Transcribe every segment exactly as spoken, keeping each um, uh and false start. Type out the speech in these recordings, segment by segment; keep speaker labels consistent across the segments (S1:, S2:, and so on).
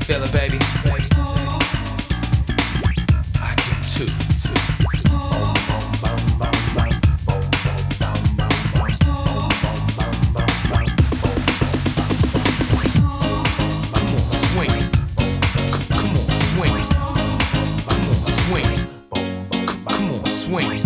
S1: feel it, baby? I can too. Swing.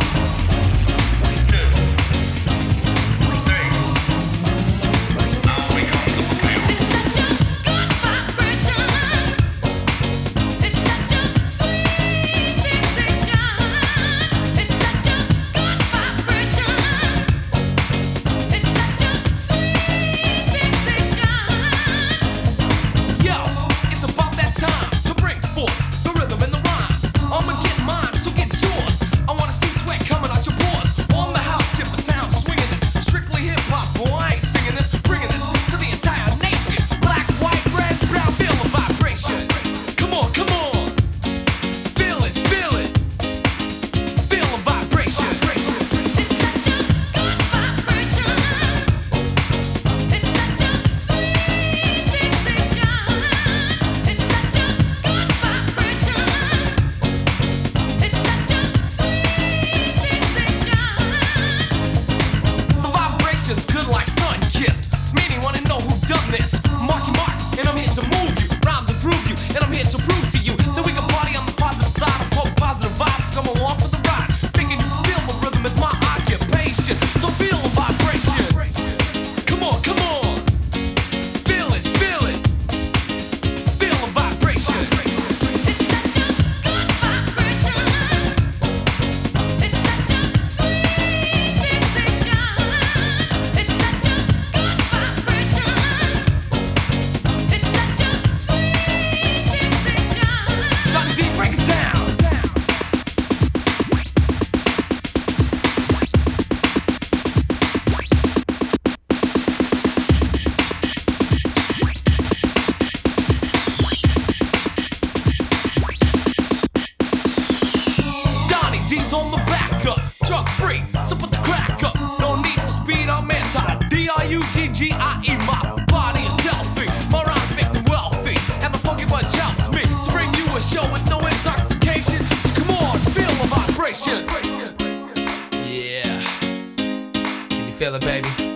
S2: D's on the back up, drug free, so put the crack up. No need for speed, I'm anti. D R U G G I E, my body is healthy. My rhymes make me wealthy, and the funky bunch helps me to bring you a show with no intoxication. So come on, feel the vibration.
S1: Yeah. Can you feel it, baby?